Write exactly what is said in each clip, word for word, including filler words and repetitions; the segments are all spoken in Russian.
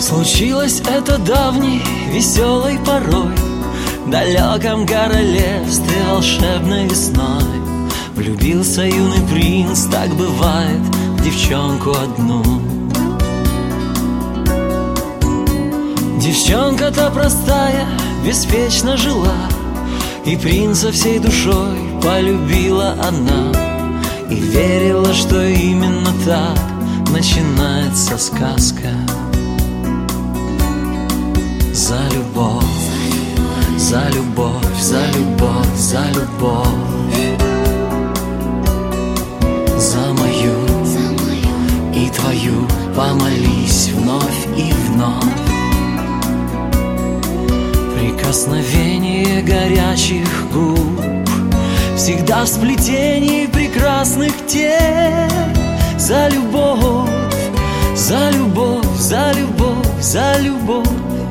Случилось это давней, веселой порой, в далеком королевстве волшебной весной. Влюбился юный принц, так бывает, в девчонку одну. Девчонка-то простая, беспечно жила, и принца всей душой полюбила она, и верила, что именно так начинается сказка. За любовь, за любовь, за любовь, за любовь, за мою и твою помолись вновь и вновь. Прикосновение горячих губ всегда в сплетении прекрасных тел. За любовь, за любовь, за любовь, за любовь.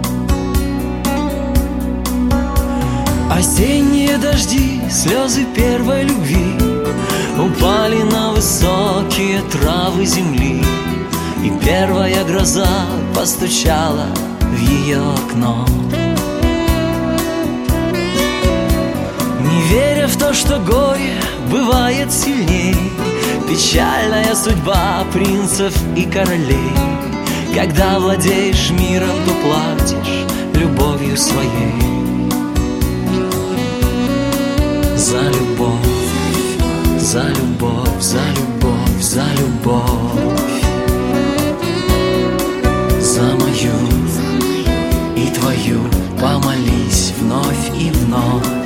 Осенние дожди, слезы первой любви упали на высокие травы земли, и первая гроза постучала в ее окно. Не веря в то, что горе бывает сильней, печальная судьба принцев и королей. Когда владеешь миром, то платишь любовью своей. За любовь, за любовь, за любовь, за любовь, за мою и твою помолись вновь и вновь.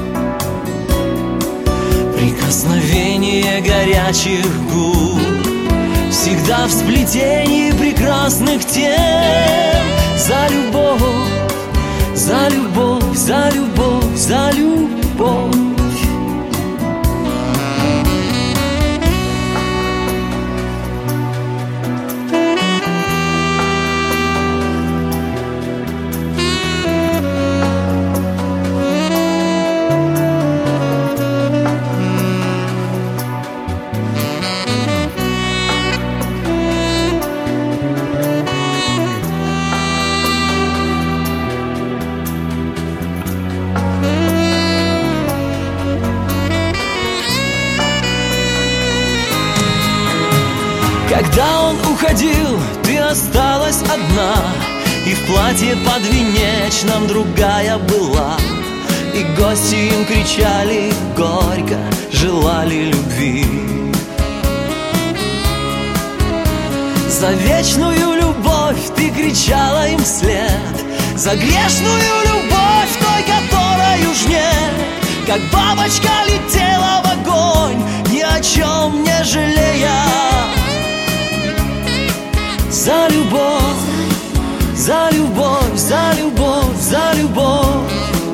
Прикосновение горячих губ всегда в сплетении прекрасных тем. За любовь, за любовь, за любовь, за любовь. Когда он уходил, ты осталась одна, и в платье подвенечном другая была, и гости им кричали горько, желали любви. За вечную любовь ты кричала им вслед, за грешную любовь той, которой уж нет. Как бабочка летела в огонь, ни о чем не жалея. За любовь, за любовь, за любовь, за любовь,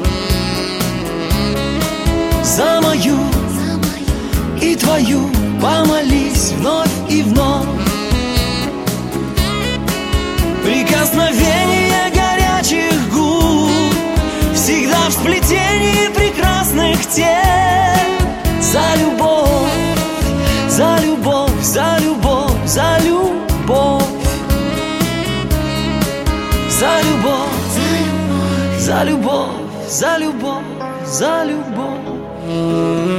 за мою и твою помолись вновь и вновь. Прикосновение горячих губ всегда в сплетении прекрасных тел. За любовь, за любовь, за любовь, за любовь. За любовь, за любовь, за любовь, за любовь.